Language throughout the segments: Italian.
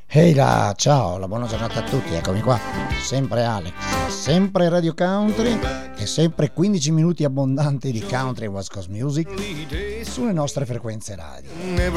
Ehi là, ciao, la buona giornata a tutti, eccomi qua, sempre Alex, sempre Radio Country e sempre 15 minuti abbondanti di country e West Coast Music sulle nostre frequenze radio.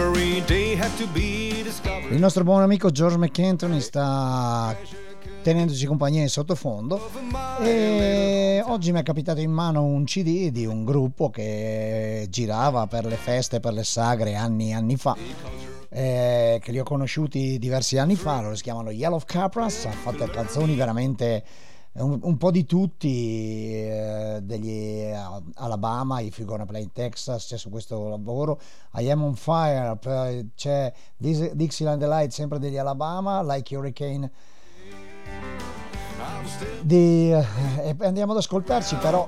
Il nostro buon amico George McAntony sta tenendoci compagnia in sottofondo e oggi mi è capitato in mano un CD di un gruppo che girava per le feste, per le sagre anni fa. Che li ho conosciuti diversi anni fa, loro si chiamano Yellow Capras, hanno fatto canzoni veramente un po' di tutti, degli Alabama, If You're Gonna Play in Texas, c'è su questo lavoro, I Am on Fire, c'è Dixieland Delight sempre degli Alabama, Like Hurricane e andiamo ad ascoltarci però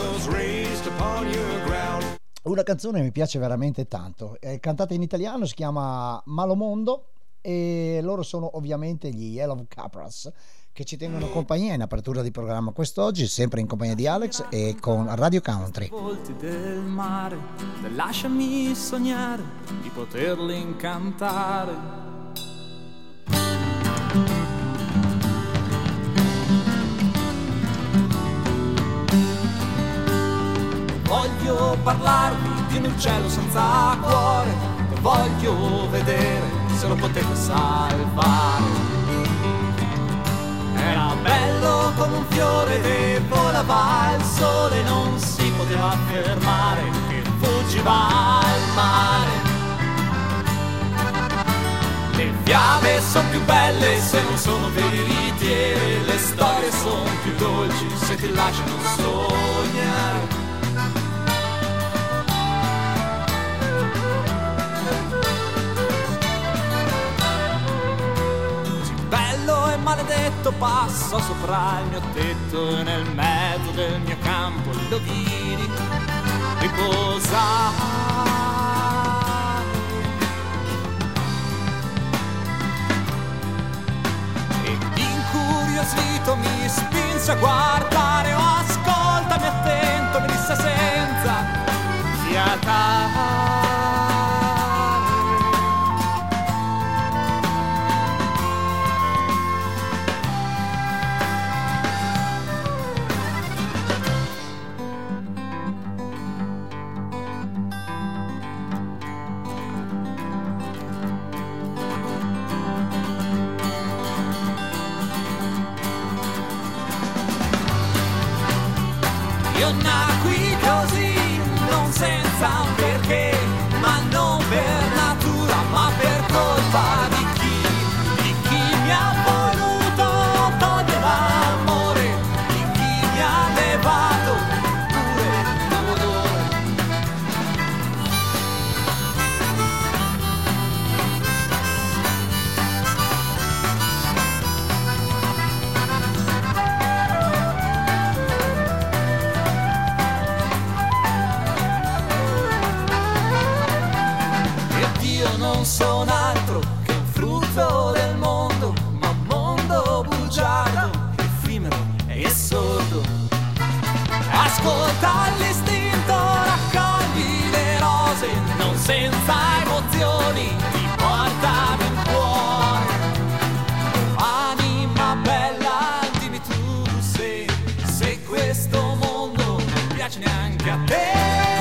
una canzone che mi piace veramente tanto, è cantata in italiano, si chiama Malomondo e loro sono ovviamente gli Yellow Capras che ci tengono compagnia in apertura di programma quest'oggi, sempre in compagnia di Alex e con Radio Country. Volti del mare, lasciami sognare di poterli incantare. Voglio parlarvi di un uccello senza cuore e voglio vedere se lo potete salvare. Era bello come un fiore che volava al sole, non si poteva fermare, che fuggiva al mare. Le fiabe son più belle se non sono veritiere, le storie son più dolci se ti lasciano sognare. Maledetto passò sopra il mio tetto e nel mezzo del mio campo lo vidi riposare. E incuriosito mi spinse a guardare, oh ascoltami attento, mi disse senza fiatare. Io nacqui così, non senza un perché, ma non per natura, ma per colpa di chi mi ha voluto togliere l'amore, di chi mi ha levato pure l'odore. Non sono altro che un frutto del mondo, ma un mondo bugiardo, effimero e sordo. Ascolta l'istinto, raccogli le rose, non senza emozioni, ti porta nel cuore. Anima bella, dimmi tu se questo mondo non piace neanche a te.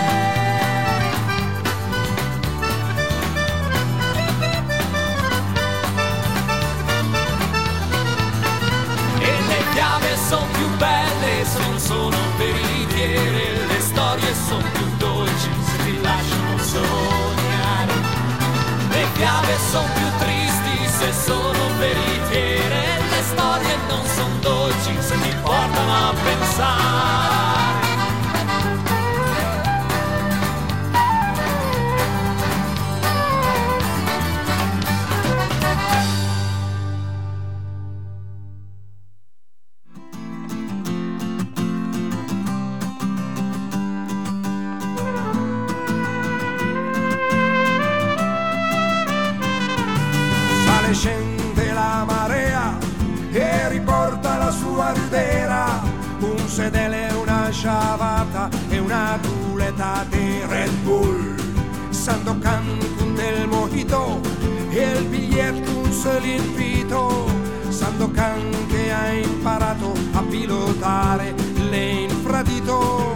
Sono più belle se non sono veritiere, le storie sono più dolci se ti lasciano sognare. Le fiabe sono più tristi se sono veritiere, le storie non sono dolci se ti portano a pensare. Scende la marea e riporta la sua rudera, un sedele, una sciavata e una culetta di Red Bull, Sandokan con del mojito e il biglietto un solito portare l'infradito.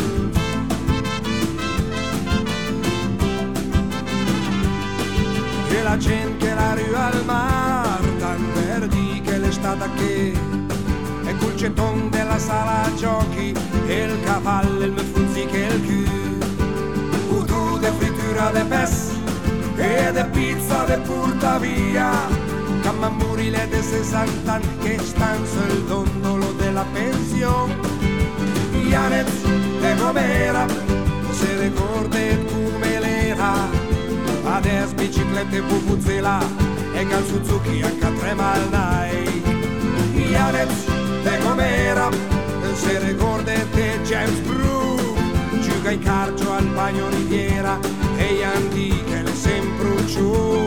E la gente che la rue al mar, tan verdi che l'estate che è col centon della sala giochi e il cavallo, il mefuzzi che il cul, udu de frittura de pes e de pizza de porta via, camamburile de 60 anni che stan sul dondolo della pensione. Janez de com'era, se ricorda come l'era, adesso biciclette Vuvuzela e cal Suzuki anche a tre malnai. Janez de com'era, se ricorda te James Brooke, gioca in carcio al bagno riviera e gli antiche le sempre giù.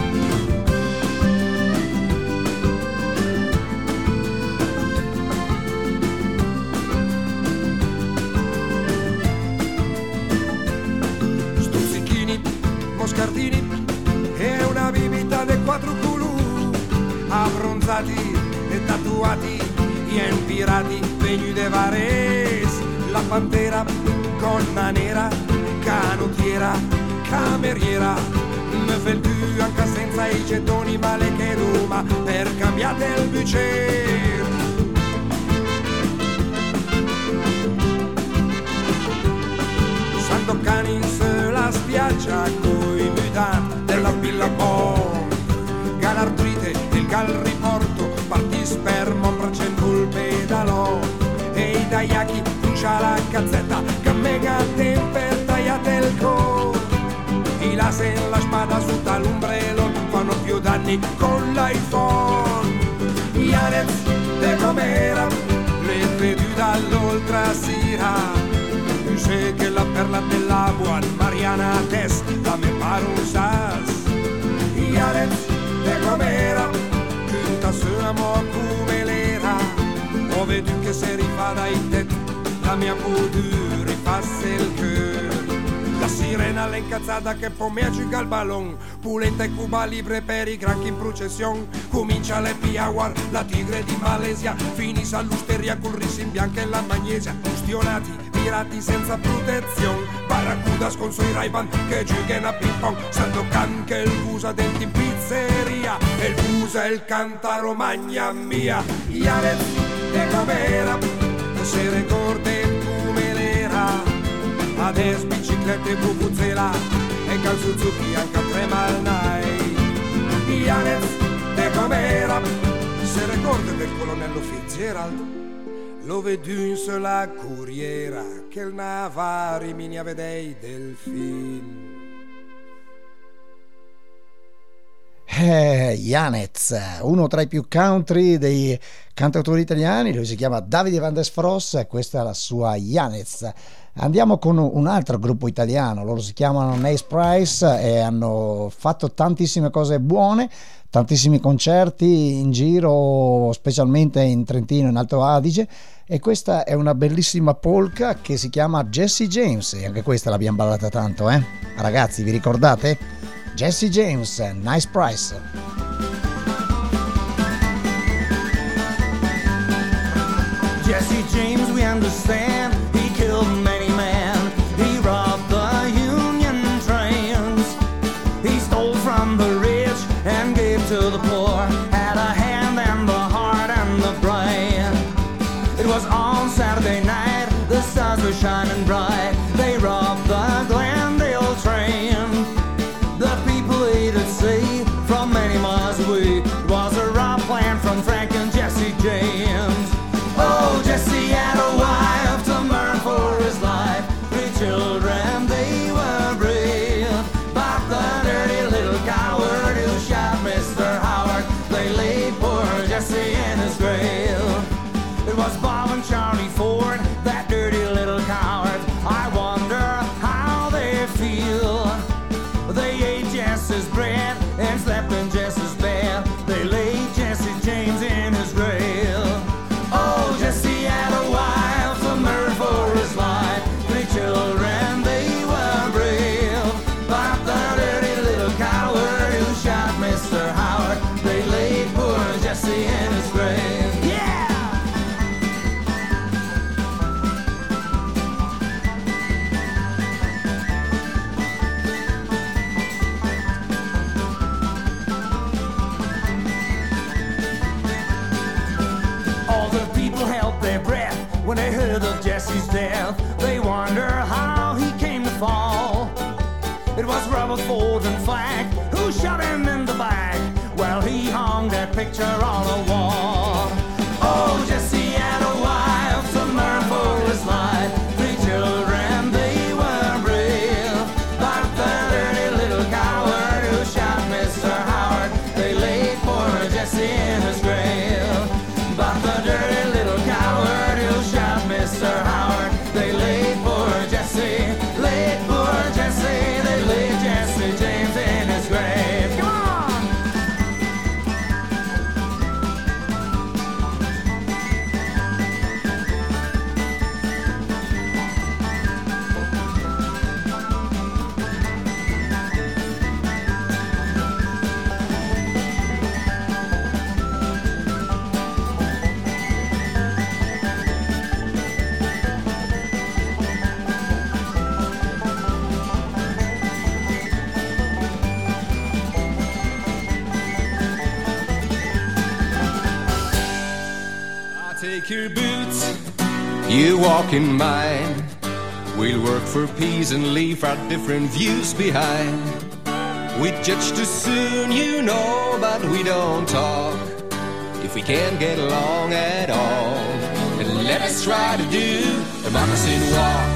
Stuzzichini, moscardini e una bibita de quattro culù, abbronzati e tatuati, ien pirati vegni de Vares, la pantera, gonna nera, canottiera, cameriera, me fel tu anche senza i gettoni male che Roma per cambiate il bucer. Sandokan sulla spiaggia coi mutanti della Billabong, Galartrite, il gal riporto, parti spermo, bracendo il pedalò e i daiaki, puncia la cazzetta, che mega temper tagliate il cor, i laser, la spada sotto all'ombrello, fanno più danni con l'iPhone. Janez de com'era, le vedu dall'oltre sera, sé che la perla dell'agua Mariana Tess da me pare un sas. Janez de com'era, tutta sua mo come l'era, ho vedu che se rifà dai tetti la mia pudore rifassa il cœur. La sirena l'incazzata che poi mi aggiunga il ballon, pulenta e Cuba libre per i granchi in procession, comincia le Piaguar, la tigre di Malesia, finisce all'usteria col riso in bianca e la magnesia, ustionati, pirati senza protezione, barracudas con suoi Ray-Ban che giocano a ping pong, Sandokan che il busa denti in pizzeria, e il busa e il canta Romagna mia. Janez de com'era, se ricorda come l'era, adesso biciclette Vuvuzela e cal Suzuki anche a tre malnai. Janez de com'era, se ricorda del colonnello Fitzgerald, lo vedu sulla corriera che il Navari mi vedei del film. Janez, uno tra i più country dei cantautori italiani, lui si chiama Davide Van der Sfross e questa è la sua Janez. Andiamo con un altro gruppo italiano, loro si chiamano Nice Price e hanno fatto tantissime cose buone, tantissimi concerti in giro, specialmente in Trentino e in Alto Adige, e questa è una bellissima polka che si chiama Jesse James e anche questa l'abbiamo ballata tanto, ragazzi, vi ricordate? Jesse James, Nice Price. Jesse James, we understand, he killed many men, he robbed the Union trains, he stole from the rich and gave to the poor, had a hand and the heart and the brain. It was on Saturday night, the stars were shining bright, they robbed the Glendale train. The people ate at sea from many miles away, it was a rob plan from Frank and Jesse James. Oh, Jesse had a wife to mourn for his life, 3 children, they were brave, but the dirty little coward who shot Mr. Howard, they laid poor Jesse in his grave. It was Bob and Charlie Ford, that dirty little coward, I wonder how they feel. They ate Jesse's bread and slept in Jesse's bed, they laid Jesse James in his grave. Oh, Jesse had a wife to murder for his life, 3 children, they were brave, but the dirty little coward who shot Mr. Howard, they laid poor Jesse in his grave. Yeah! death. They wonder how he came to fall. It was Rutherford and Flack who shot him in the back. Well, he hung that picture on a wall. Oh, Jesse had a wife to mourn for his life. 3 children, they were brave. But the dirty little coward who shot Mr. Howard, they laid poor Jesse in his grave. But the dirty little coward who shot Mr. Howard, they laid poor Jesse, laid poor Jesse, they laid Jesse James in his grave. Come on! Take your boots, you walk in mine. We'll work for peace and leave our different views behind. We judge too soon, you know, but we don't talk if we can't get along at all. And let us try to do a moccasin walk.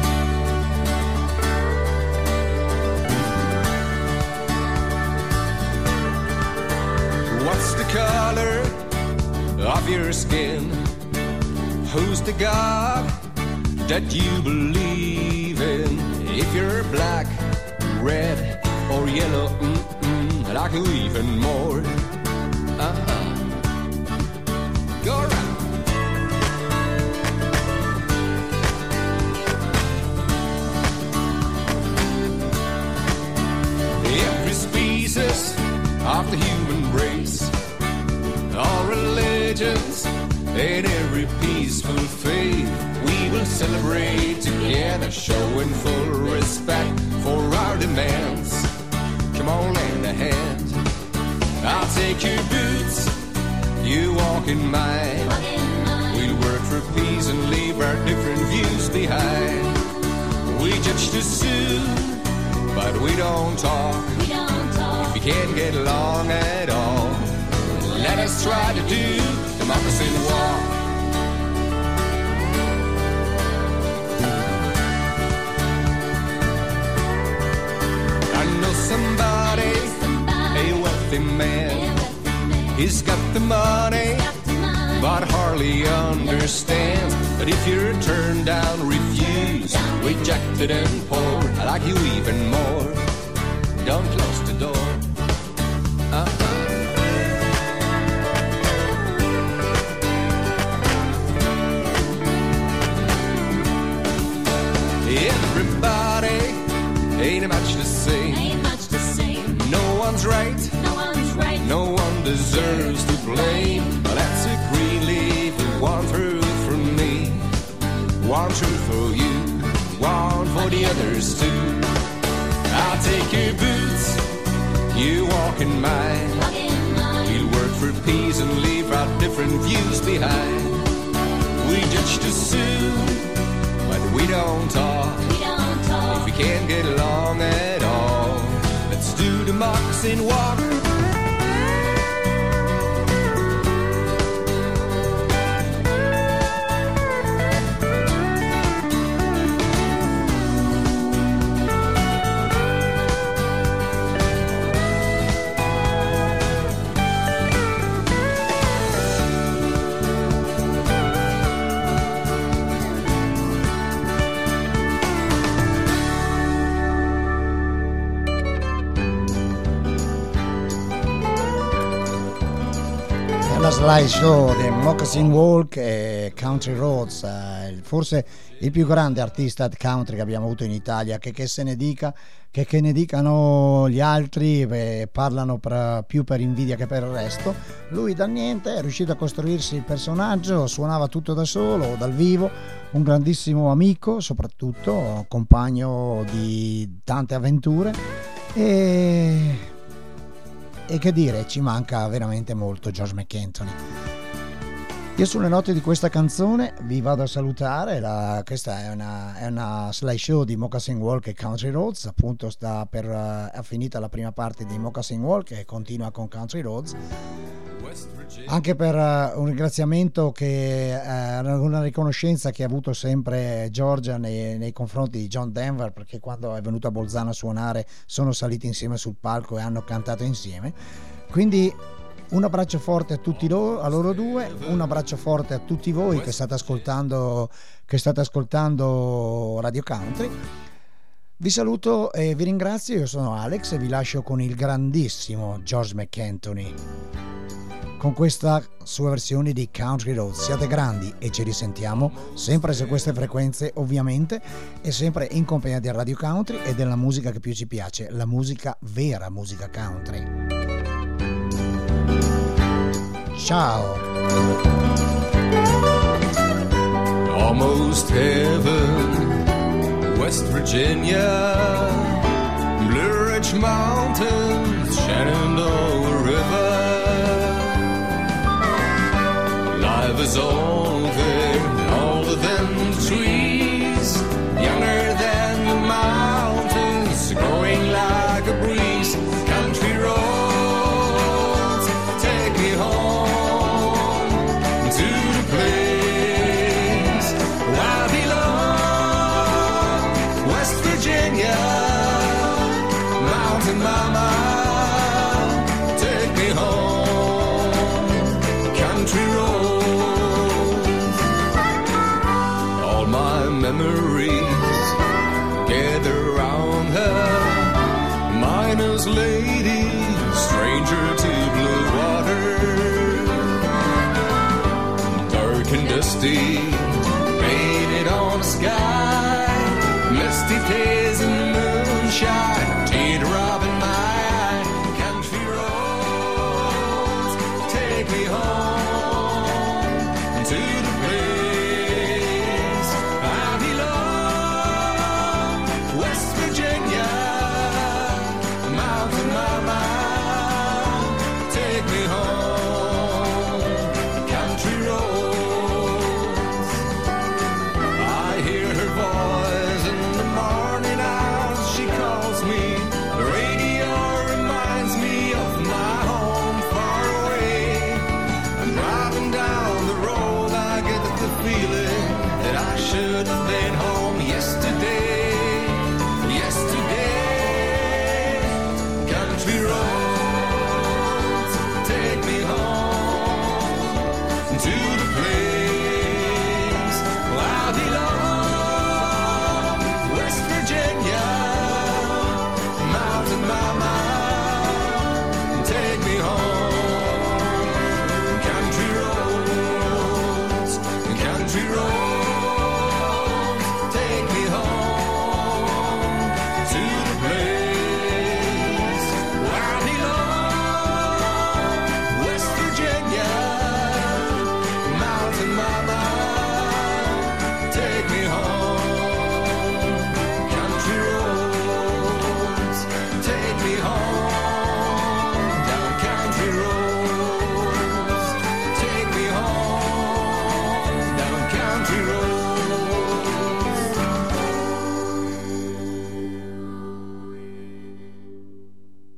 What's the color of your skin? Who's the God that you believe in? If you're black, red, or yellow, I like you even more. Go around. Every species of the human race, all religions, in every peaceful faith, we will celebrate together, showing full respect for our demands. Come on, lend a hand. I'll take your boots, you walk in mine. We'll work for peace and leave our different views behind. We judge too soon, but we don't talk. If we can't get along at all, let us try to do the moccasin walk. I know somebody, a wealthy man. He's got the money, but hardly understands that if you're turned down, refused, rejected and poor, I like you even more. Don't close the door. Everybody ain't much the same. No one's right. No one deserves to blame. But that's a green leaf, one truth from me, one truth for you, one for the others too. I'll take your boots, you walk in mine. We'll work for peace and leave our different views behind. We judge too soon, but we don't talk. If we can't get along at all, let's do the moccasin walk. La slideshow di Moccasin Walk e Country Roads, forse il più grande artista country che abbiamo avuto in Italia, che se ne dica, che ne dicano gli altri, parlano più per invidia che per il resto. Lui da niente è riuscito a costruirsi il personaggio, suonava tutto da solo, dal vivo, un grandissimo amico, soprattutto compagno di tante avventure, e che dire, ci manca veramente molto George McAnthony. Io sulle note di questa canzone vi vado a salutare. Questa è una slideshow di Moccasin Walk e Country Roads, appunto è finita la prima parte di Moccasin Walk e continua con Country Roads. Anche per un ringraziamento, una riconoscenza che ha avuto sempre Giorgia nei confronti di John Denver, perché quando è venuto a Bolzano a suonare sono saliti insieme sul palco e hanno cantato insieme. Quindi un abbraccio forte a tutti a loro due, un abbraccio forte a tutti voi che state ascoltando Radio Country. Vi saluto e vi ringrazio. Io sono Alex e vi lascio con il grandissimo George McAnthony con questa sua versione di Country Roads. Siate grandi e ci risentiamo sempre su queste frequenze, ovviamente, e sempre in compagnia di Radio Country e della musica che più ci piace, la musica vera, musica country. Ciao. Almost heaven, West Virginia, Blue Ridge Mountains, Shenandoah River. Life is all there, all of them trees, younger than the mountains, growing like a breeze. Country roads, take me home to the place where I belong. West Virginia, mountain mama, take me home. Country roads, memories gather round her, miner's lady, stranger